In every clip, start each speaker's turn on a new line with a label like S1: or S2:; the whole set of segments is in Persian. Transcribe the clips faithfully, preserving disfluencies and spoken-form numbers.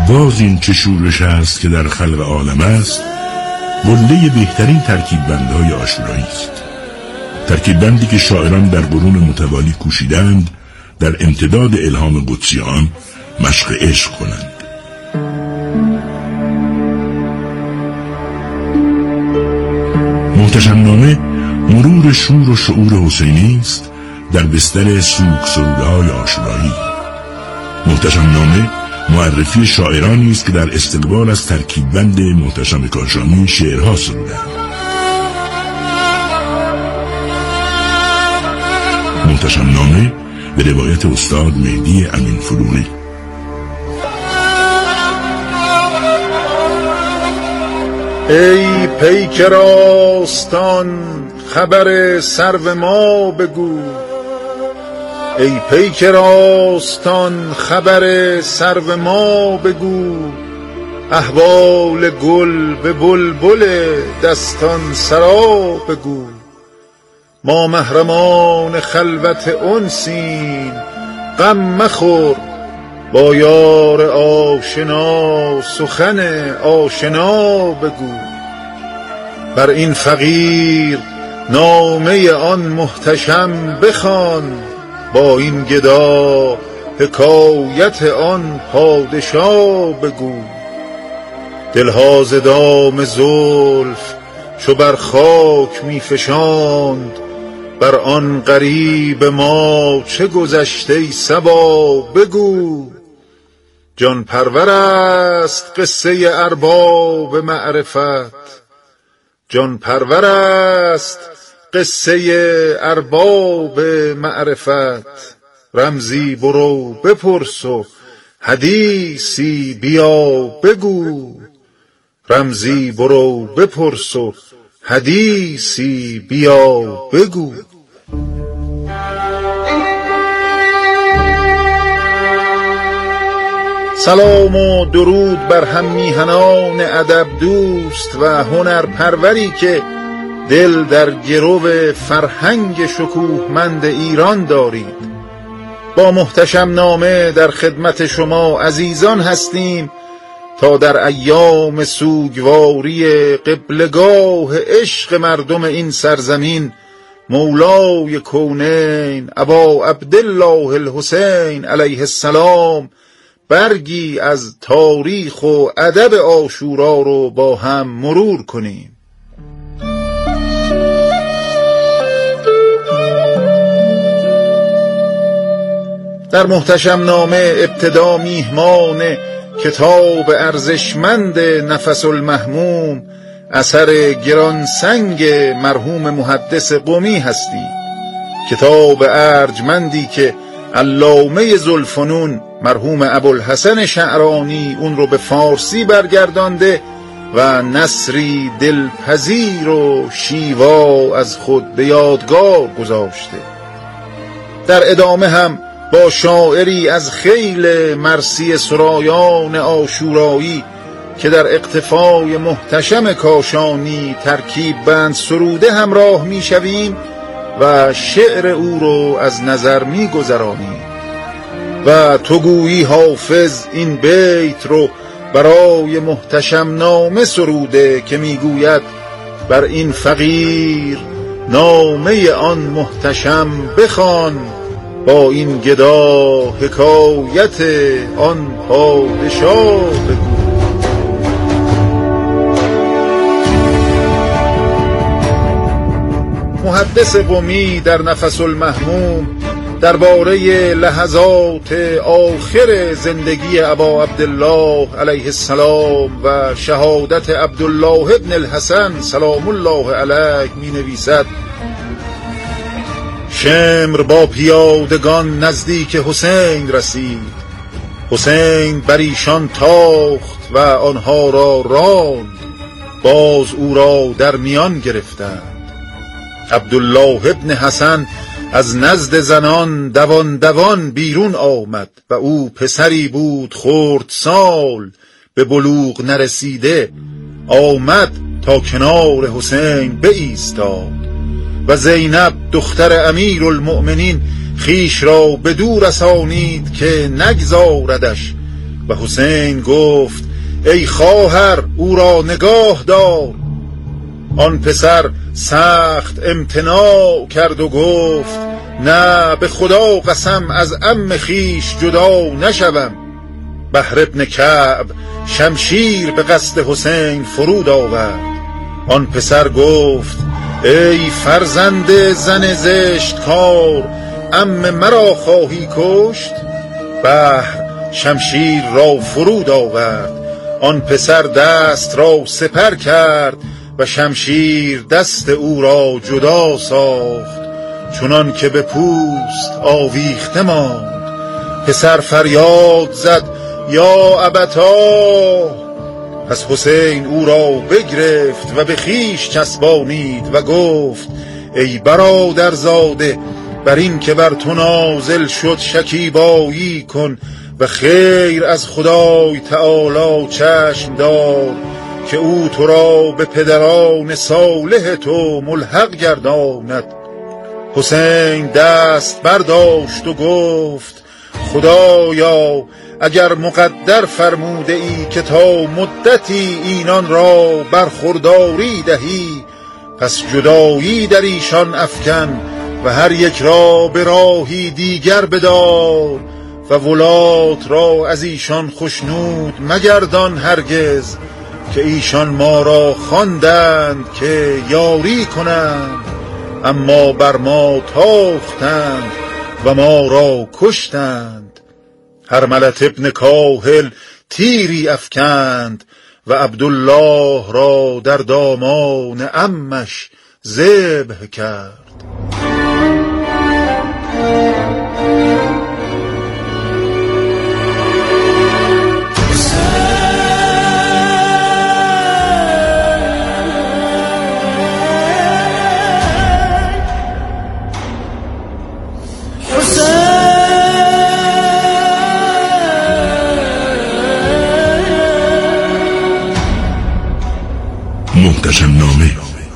S1: باز این چه شورش است که در خلق عالم است، قله بهترین ترکیب بندهای عاشورایی است. ترکیب بندی که شاعران در قرون متوالی کوشیدند در امتداد الهام قدسی آن مشق عشق کنند. محتشم نامه مرور شور و شعور حسینی است در بستر سوگ سرودهای عاشورایی. محتشم نامه معرفی شاعرانی است که در استقبال از ترکیب بند محتشم کاشانی شعرها سرودند. محتشم نامه به روایت استاد مهدی امین فروغی.
S2: ای پیکر آستان خبر سرو ما بگو، ای پیکر آستان خبر سرو ما بگو، احوال گل به بلبل دستان سرا بگو. ما محرمان خلوت انسیم غم مخور، با یار آشنا سخن آشنا بگو. بر این فقیر نامه آن محتشم بخوان، با این گدا حکایت آن پادشا بگو. دلها ز دام زلف چو بر خاک می فشاند، بر آن غریب ما چه گذشته ای صبا بگو. جان پرور است قصه ارباب معرفت، جان پرور است قصه ارباب معرفت. رمزی برو بپرس و حدیثی بیا بگو، رمزی برو بپرس و حدیثی بیا بگو. سلام و درود بر هم میهنان ادب دوست و هنر پروری که دل در گرو فرهنگ شکوهمند ایران دارید. با محتشم نامه در خدمت شما عزیزان هستیم تا در ایام سوگواری قبلگاه عشق مردم این سرزمین مولای کونین ابا عبدالله الحسین علیه السلام برگی از تاریخ و ادب عاشورا رو با هم مرور کنیم. در محتشم نامه ابتدا میهمان کتاب ارزشمند نفس المهموم اثر گرانسنگ مرحوم محدث قمی هستی. کتاب ارجمندی که علامه ذوالفنون مرحوم ابوالحسن شعرانی اون رو به فارسی برگردانده و نثری دلپذیر و شیوا از خود به یادگار گذاشته. در ادامه هم با شاعری از خیل مرثیه سرایان عاشورایی که در اقتفای محتشم کاشانی ترکیب بند سروده همراه می شویم و شعر او رو از نظر می گذرانیم و تو گویی حافظ این بیت رو برای محتشم نامه سروده که می گوید بر این فقیر نامه آن محتشم بخوان، با این گدا حکایت آن پادشا بگو. محدث قمی در نفس المهموم درباره لحظات آخر زندگی ابا عبدالله علیه السلام و شهادت عبدالله ابن الحسن سلام الله علیه می نویسد: شمر با پیادگان نزدیک حسین رسید، حسین بر ایشان تاخت و آنها را راند، باز او را در میان گرفتند. عبدالله ابن حسن از نزد زنان دوان دوان بیرون آمد و او پسری بود خردسال به بلوغ نرسیده. آمد تا کنار حسین بایستاد و زینب دختر امیر المؤمنین خیش را به دور رسانید که نگذاردش و حسین گفت ای خواهر او را نگاه دار. آن پسر سخت امتناع کرد و گفت نه به خدا قسم از عم خویش جدا نشوم. بهر ابن کعب شمشیر به قصد حسین فرود آورد. آن پسر گفت ای فرزند زن زشت کار، عم مرا خواهی کشت؟ بهر شمشیر را فرود آورد. آن پسر دست را سپر کرد و شمشیر دست او را جدا ساخت، چنان که به پوست آویخته ماند. پسر فریاد زد یا ابتا. پس حسین او را بگرفت و به خویش چسبانید و گفت ای برادرزاده، بر این که بر تو نازل شد شکیبایی کن و خیر از خدای تعالی چشم دار که او تو را به پدران صالح تو ملحق گرداند. حسین دست برداشت و گفت خدایا اگر مقدر فرموده ای که تا مدتی اینان را برخورداری دهی، پس جدایی در ایشان افکن و هر یک را به راهی دیگر بدار و ولات را از ایشان خشنود مگردان هرگز، که ایشان ما را خواندند که یاری کنند اما بر ما تاختند و ما را کشتند. هرملت ابن کاهل تیری افکند و عبدالله را در دامان عمش ذبح کرد.
S1: محتشم نامه.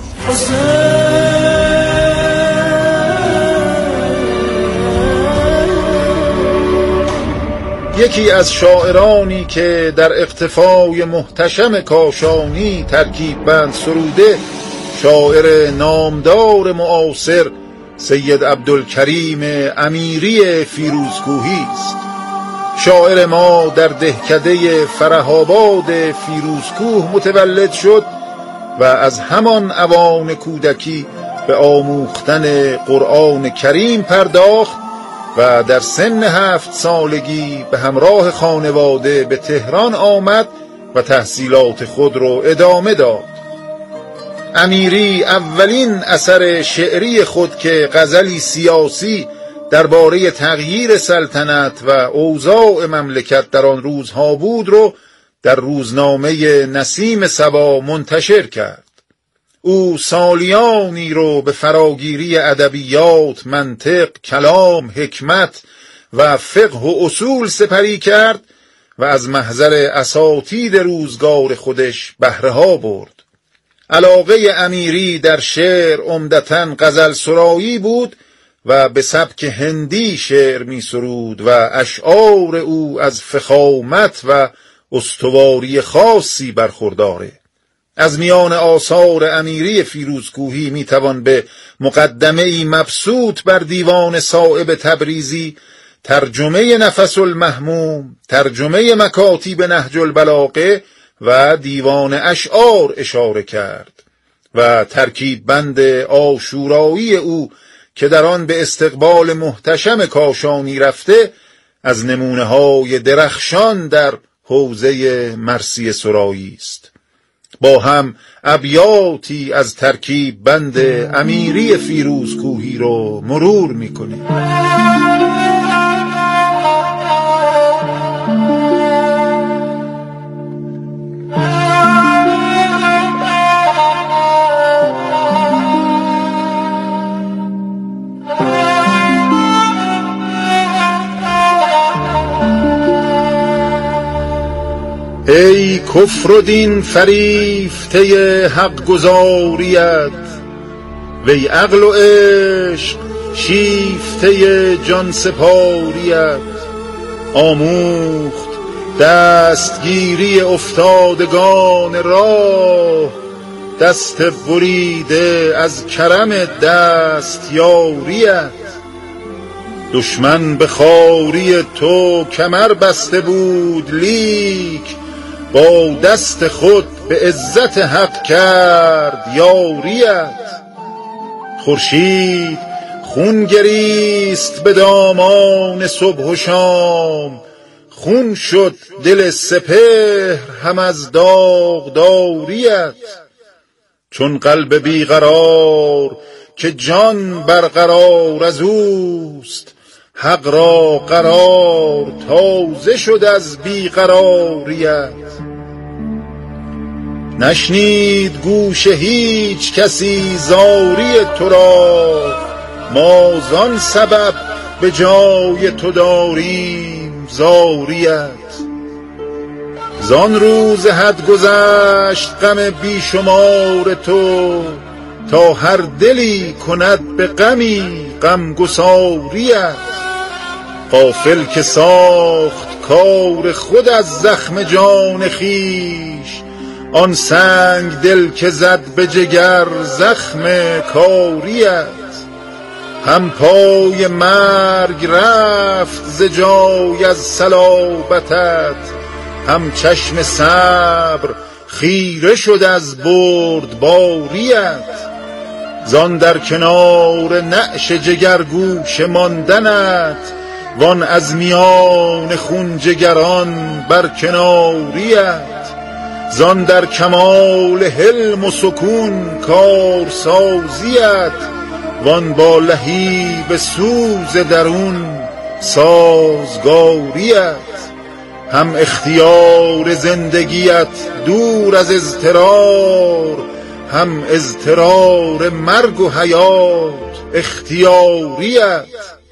S2: یکی از شاعرانی که در اقتفای محتشم کاشانی ترکیب بند سروده، شاعر نامدار معاصر سید عبدالکریم امیری فیروزکوهی است. شاعر ما در دهکده فره‌آباد فیروزکوه متولد شد و از همان اوان کودکی به آموختن قرآن کریم پرداخت و در سن هفت سالگی به همراه خانواده به تهران آمد و تحصیلات خود را ادامه داد. امیری اولین اثر شعری خود که غزلی سیاسی درباره تغییر سلطنت و اوضاع مملکت در آن روزها بود رو در روزنامه نسیم صبا منتشر کرد. او سالیانی رو به فراگیری ادبیات، منطق، کلام، حکمت و فقه و اصول سپری کرد و از محضر اساتید روزگار خودش بهره ها برد. علاقه امیری در شعر عمدتاً غزل سرایی بود و به سبک هندی شعر می سرود و اشعار او از فخامت و استواری خاصی برخورداره. از میان آثار امیری فیروزکوهی می توان به مقدمه‌ای مبسوط بر دیوان صائب تبریزی، ترجمه نفس المهموم، ترجمه مکاتیب نهج البلاغه و دیوان اشعار اشاره کرد و ترکیب بند عاشورایی او که در آن به استقبال محتشم کاشانی رفته از نمونه های درخشان در حوزه مرثیه سرایی است. با هم ابیاتی از ترکیب بند امیری فیروزکوهی رو مرور می‌کنیم. ای کفر و دین فریفته حق گزاریت، وی عقل و عشق شیفته جان سپاریت. آموخت دستگیری افتادگان راه، دست بریده از کرم دست یاریت. دشمن به خواری تو کمر بسته بود، لیک با دست خود به عزت حق کرد یاریت. خورشید خون گریست به دامان صبح و شام، خون شد دل سپهر هم از داغداریت. چون قلب بیقرار که جان برقرار از اوست، حق را قرار تازه شد از بیقراریت. نشنید گوش هیچ کسی زاری تو را، ما زان سبب به جای تو داریم زاریت. زان روز حد گذشت غم بیشمار تو، تا هر دلی کند به غمی غمگساریت. غافل که ساخت کار خود از زخم جان خویش، آن سنگ دل که زد به جگر زخم کاریت. هم پای مرگ رفت ز جای از صلابتت، هم چشم صبر خیره شد از بردباریت. زان در کنار نعش جگرگوش ماندنت، وان از میان خون جگران بر کناریت. زان در کمال حلم و سکون کارسازیت، وان با لهیب سوز درون سازگاریت. هم اختیار زندگیت دور از اضطرار، هم اضطرار مرگ و حیات اختیاریت.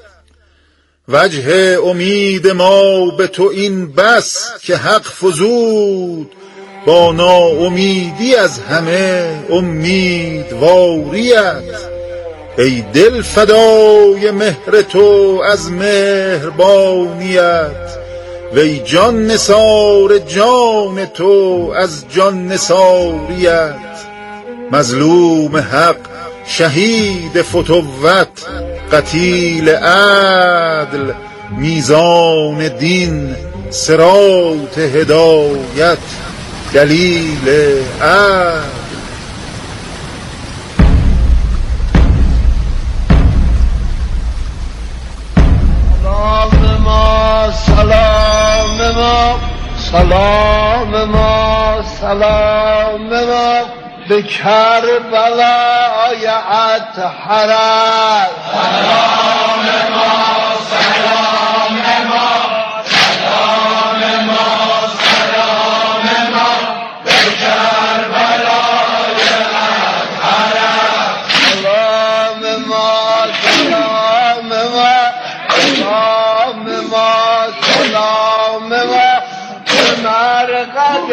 S2: وجه امید ما به تو این بس که حق فزود، با ناامیدی از همه امیدواریت. ای دل فدای مهر تو از مهربانیت، وی جان نثار جان تو از جان نثاریت. مظلوم حق شهید فتوت قتیل عدل، میزان دین صراط هدایت دلیل عدل.
S3: سلام ما سلام ما سلام ما به کربلای اطهرت.
S4: سلام ما سلام ما سلام ما سلام ما به کربلای اطهرت.
S3: سلام ما سلام ما سلام ما سلام ما به مرقد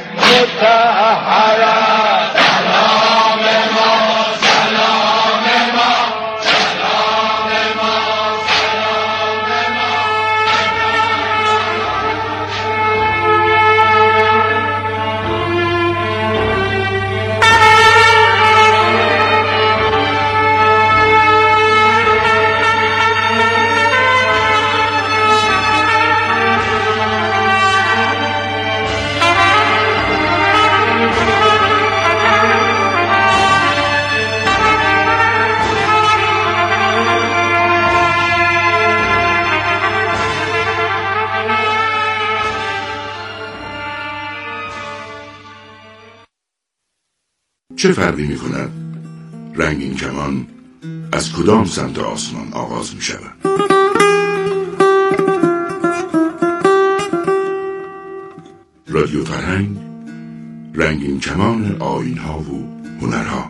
S3: مطهرت.
S4: سلام ما سلام ما سلام ما سلام ما.
S1: چه فرقی می کند رنگین کمان از کدام سمت آسمان آغاز می شود؟ رادیو فرهنگ، رنگین کمان آیین‌ها و هنرها.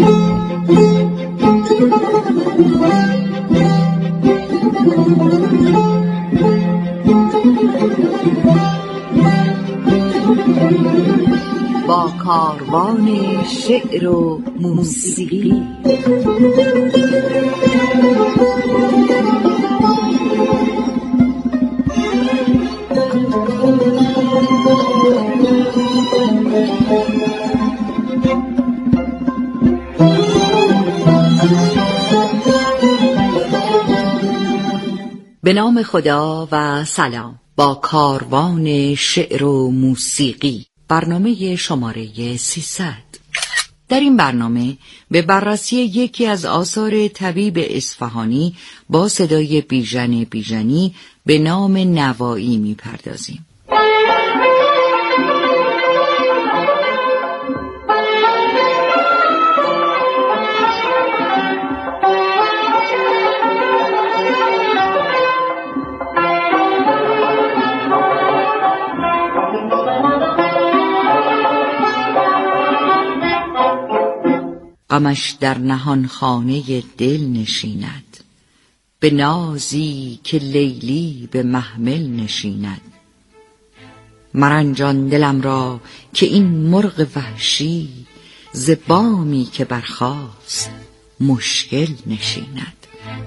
S5: با کاروان شعر و موسیقی به نام خدا و سلام. با کاروان شعر و موسیقی، برنامه شماره سیصد. در این برنامه به بررسی یکی از آثار طبیب اصفهانی با صدای بیژن بیژنی به نام نوایی می‌پردازیم. غمش در نهان خانه دل نشیند، به نازی که لیلی به محمل نشیند. مرنجان دلم را که این مرغ وحشی، ز بامی که برخاست مشکل نشیند.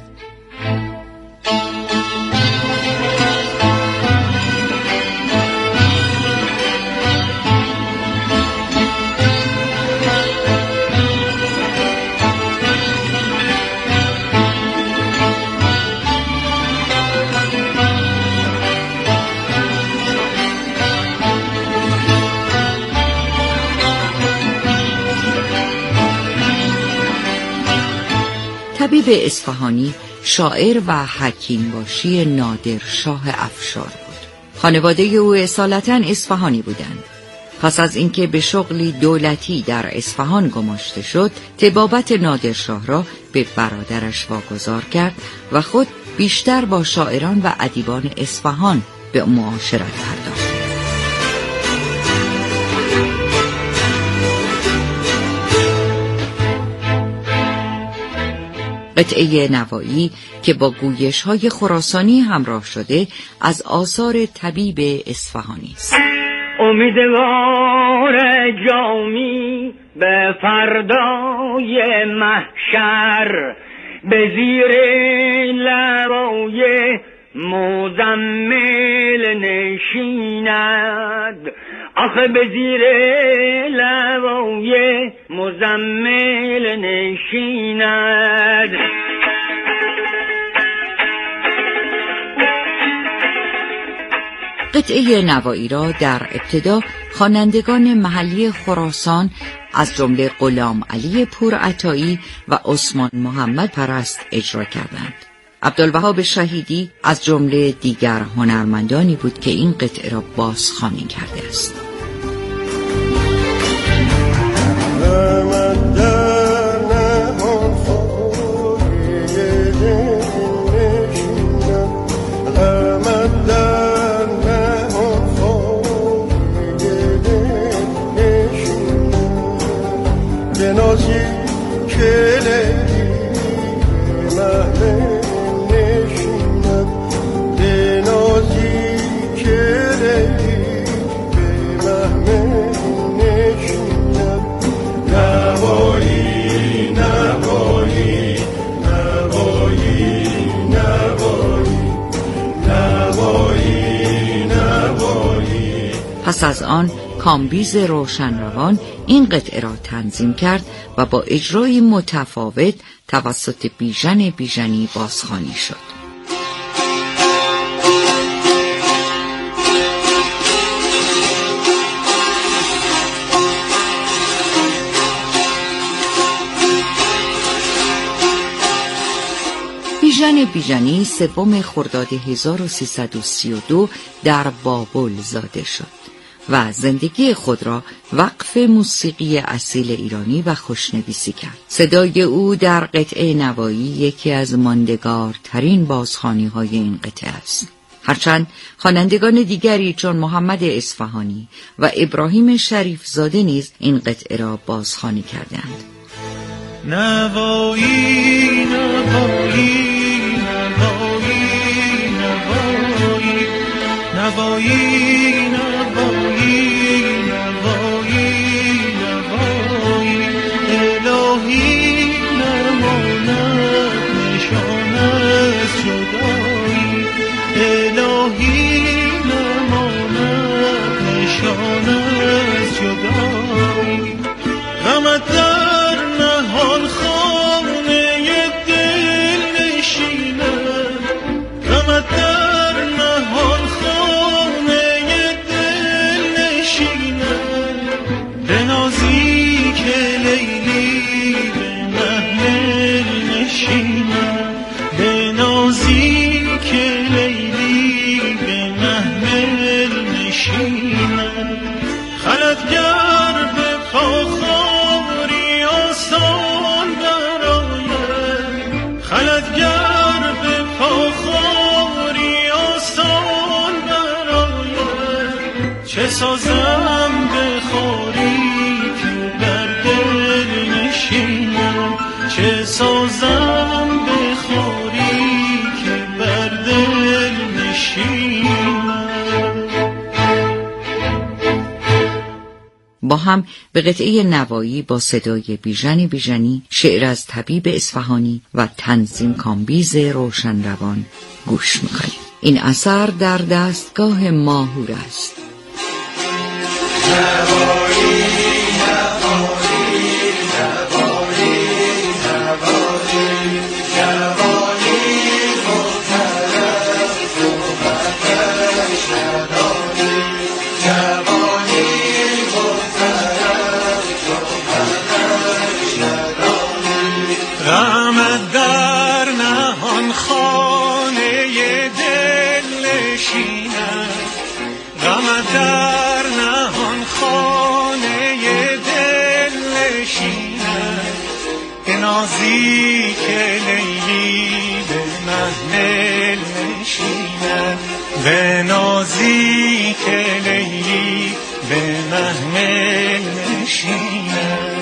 S5: طبیب اصفهانی شاعر و حکیم باشی نادر شاه افشار بود. خانواده او اصالتاً اصفهانی بودند. پس از اینکه به شغلی دولتی در اصفهان گماشته شد، طبابت نادر شاه را به برادرش واگذار کرد و خود بیشتر با شاعران و ادیبان اصفهان به معاشرت پرداخت. قطعه نوایی که با گویش‌های خراسانی همراه شده از آثار طبیب اصفهانی است.
S6: امیدوار جامی به فردای محشر، به زیر لبای مزمل نشیند. آخه به زیر لبای مزمل نشیند.
S5: قطعه نوایی را در ابتدا خوانندگان محلی خراسان از جمله غلام علی پورعطایی و عثمان محمد پرست اجرا کردند. عبدالوهاب شهیدی از جمله دیگر هنرمندانی بود که این قطعه را بازخوانی کرده است. پس از آن کامبیز روشنروان این قطعه را تنظیم کرد و با اجرای متفاوت توسط بیژن بیژنی بازخوانی شد. بیژن بیژنی سوم خرداد هزار و سیصد و سی و دو در بابل زاده شد و زندگی خود را وقف موسیقی اصیل ایرانی و خوشنویسی کرد. صدای او در قطعه نوایی یکی از ماندگارترین بازخوانی‌های این قطعه است. هرچند خوانندگان دیگری چون محمد اصفهانی و ابراهیم شریف زاده نیز این قطعه را بازخوانی کردند.
S7: نوایی نوایی نوایی نوایی نوایی نوایی نوایی نوایی الهی نماند نشان از جدایی، الهی نماند نشان از جدایی. غمت در نهان خانه دل نشیند، غمت سازم به خوری که بر دل نشینم، چه سازم به خوری که بر دل نشینم.
S5: با هم به قطعه نوایی با صدای بیژن بیژنی، شعر از طبیب اصفهانی و تنظیم کامبیز روشن روان گوش میکنیم. این اثر در دستگاه ماهور است.
S4: نوایی نوایی نوایی نوایی نوایی مطرب صحبتش نداری، جوانی مطرب صحبتش نداری.
S7: غمت در نهان خانه دل نشینم، غمت در نهان خانه دل نشینم. به نازی که لیلی به محمل نشینم، به نازی که لیلی به محمل نشینم.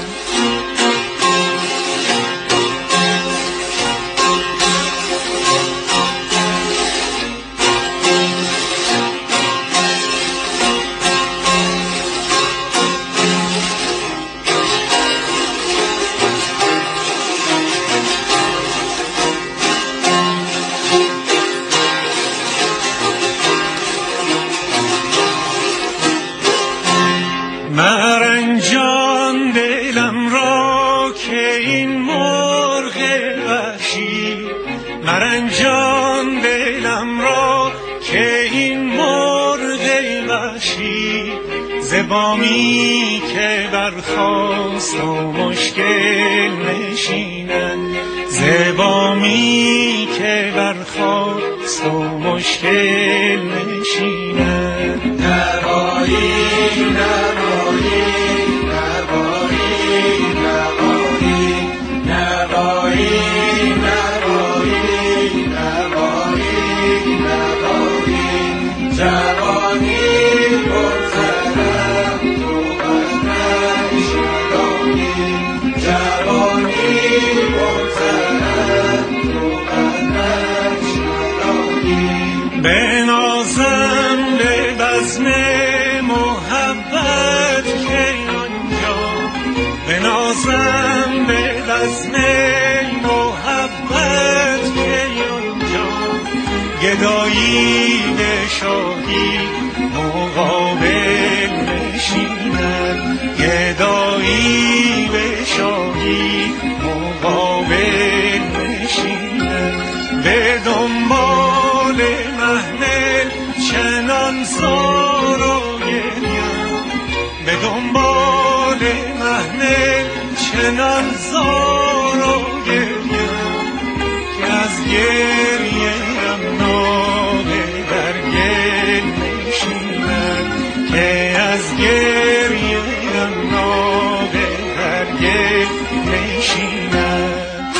S7: مرنجان دلم را که این مرغ وحشی، مرنجان دلم را که این مرغ وحشی. زبامی که برخاست و مشکل نشینن، زبامی که برخاست و مشکل نشینن.
S4: نوایی نوایی نوایی نوایی نوایی نوایی نوایی نوایی جوانی مطرب صحبتش نداری، جوانی مطرب صحبتش نداری.
S7: به نازم به بزم محبت که آنجا، به نازم به بزم محبت که آنجا. گدایی به شاهی مقابل نشیند، گدایی به شاهی مقابل نشیند. به دنبال محمل چنان زار و گریم، به دنبال محمل چنان زار و گریم. که از گریه ام ناله در گل نشیند، که از گریه ام ناله در گل نشیند.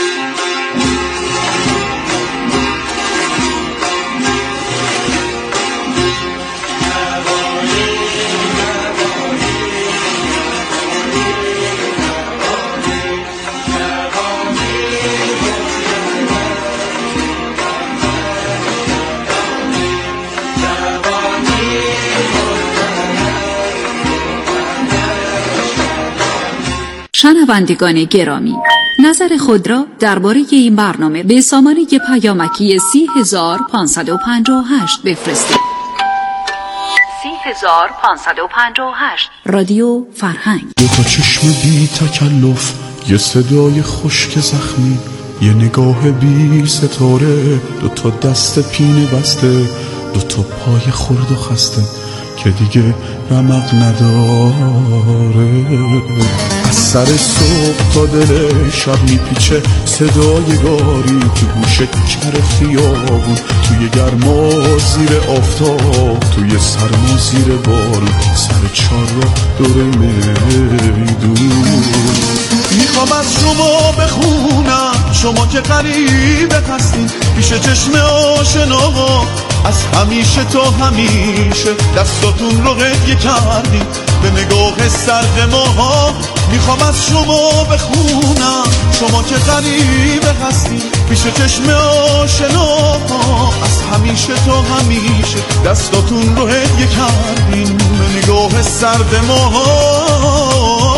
S8: شنوندگان گرامی، نظر خود را درباره این برنامه به سامانه پیامکی سی هزار پانصد و پنجاه و هشت بفرستید. سی هزار پانصد و پنجاه و هشت رادیو فرهنگ.
S9: دو تا چشم بی تکلف، یه صدای خشک زخمی، یه نگاه بی ستاره، دو تا دست پینه بسته، دو تا پای خرد و خسته که دیگه رمق نداره. از سر صبح تا دل شب میپیچه صدای گاری، تو گوش کر خیابون، توی گرما زیر آفتاب، توی سرما زیر بارون، سر چار را دور میدون. میخوام از شما بخونم، شما که غریبه هستین، پیش چشم آشناها از همیشه تا همیشه دستاتون رو هدیه کردین به نگاه سرد ماها. میخوام از شما بخونم شما که غریبه هستین پیش چشم آشناها. از همیشه تا همیشه دستاتون رو هدیه کردین به نگاه سرد ماها.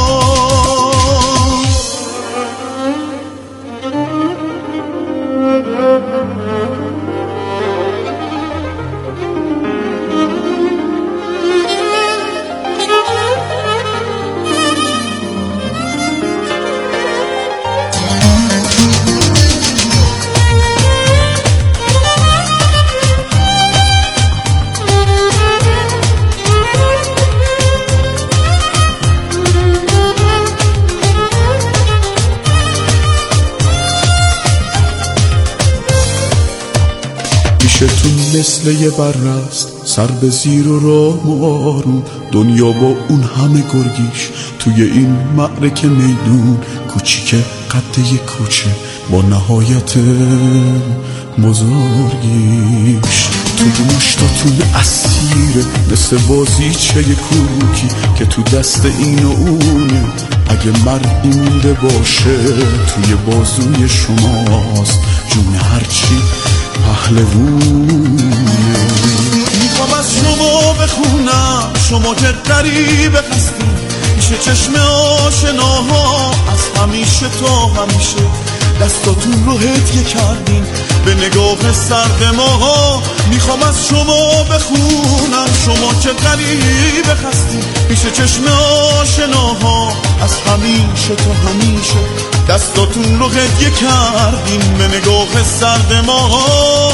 S9: پیشتون مثل یه برست سر به زیر و راه و آروم، دنیا با اون همه گرگیش توی این معرکه میدون کوچیک قد یه کوچه با نهایت بزرگیش. توی مشتاتون اسیره مثل بازیچه کوکی که تو دست این و اونه. اگه مردی مونده باشه توی بازوی شماست جون هرچی پهلوونه. میخوام از شما بخونم شما که غریبه هستین میشه چشم آشناها. از همیشه تا همیشه دستاتون رو هدیه کردین به نگاه سرد ماها. میخوام از شما بخونم شما که غریبه هستین میشه چشم آشناها. از همیشه تا همیشه دستاتون رو هدیه کردین به نگاه سرد ماها.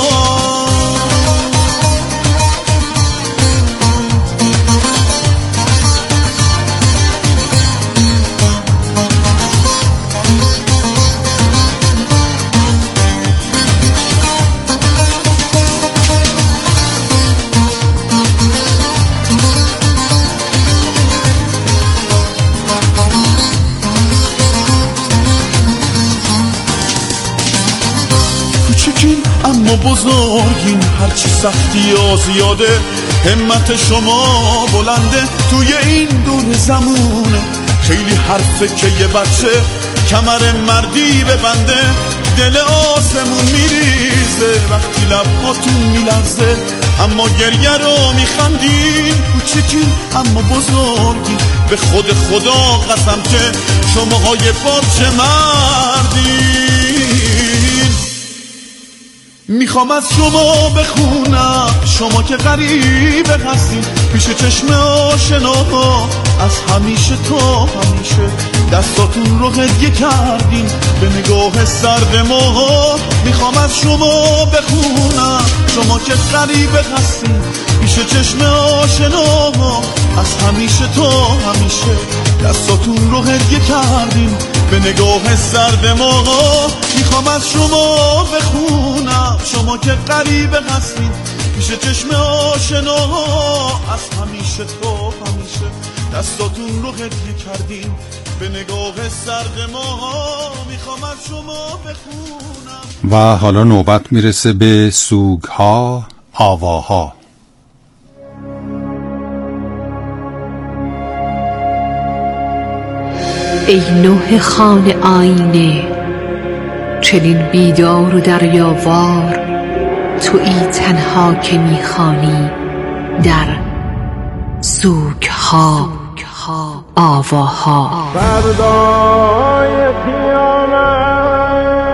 S9: اما بزرگین هرچی سختی ها زیاده همت شما بلنده توی این دور زمونه. خیلی حرفه که یه بچه کمر مردی ببنده دل آسمون میریزه وقتی لباتون میلرزه. اما گریه رو میخندین کوچیکین اما بزرگین به خود خدا قسم که شماهای پارچه مردین. میخوام از شما بخونم شما که غریبه هستین پیش چشم آشناها. از همیشه تا همیشه دستاتون رو هدیه کردین به نگاه سرد ماها. میخوام از شما بخونم شما که غریبه هستین پیش چشم آشناها. از همیشه تا همیشه دستاتون رو هدیه کردین به نگاه سرد ماها. میخوام از شما بخونم شما که غریبه هستین پیش چشم آشناها. از همیشه تا همیشه دستاتون رو هدیه کردین به نگاه سرد ماها. میخوام از شما بخونم.
S10: و حالا نوبت میرسه به سوگها، آواها.
S8: ای نوح خان آینه چنین بیدار و دریاوار، تویی تنها که میخوانی در سوگها، آواها.
S3: فردای قیامت